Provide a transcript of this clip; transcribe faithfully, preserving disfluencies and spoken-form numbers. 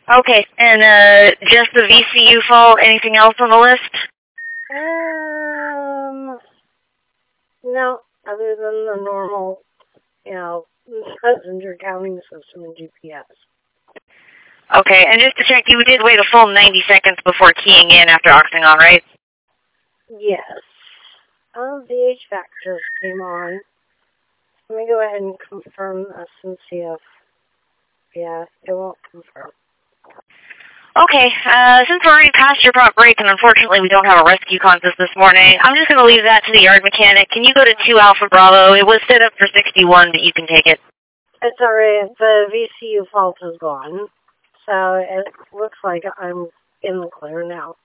Okay, and uh, just the V C U fault, anything else on the list? Um, no, other than the normal, you know, passenger counting system and G P S. Okay, and just to check, you did wait a full ninety seconds before keying in after oxing on, right? Yes. Um, the H V A C just came on. Let me go ahead and confirm this and see if, yeah, it won't confirm. Okay, uh, since we're already past your prop break, and unfortunately we don't have a rescue contest this morning, I'm just going to leave that to the yard mechanic. Can you go to two Alpha Bravo? It was set up for sixty-one, but you can take it. It's alright. The V C U fault is gone. So it looks like I'm in the clear now.